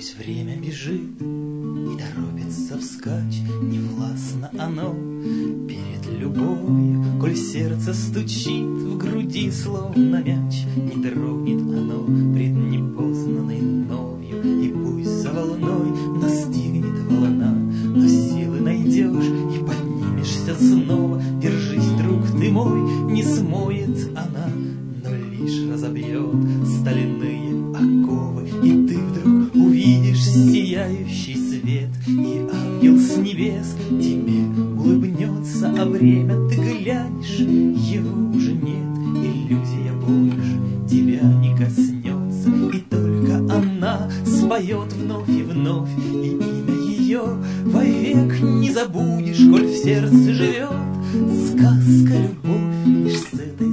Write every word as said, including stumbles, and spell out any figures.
Пусть время бежит и торопится вскачь, невластно оно перед любовью, коль сердце стучит в груди, словно мяч, не дрогнет оно пред непознанной новью. И пусть за волной настигнет волна, но силы найдешь и поднимешься снова. Держись, друг ты мой, не смоет она, но лишь разобьет стальные оковы. И ты вдруг увидишь сияющий свет, и ангел с небес тебе улыбнется, а время ты глянешь, его уже нет. Иллюзия больше тебя не коснется, и только она споет вновь и вновь, и имя ее вовек не забудешь, коль в сердце живет сказка, любовь лишь с этой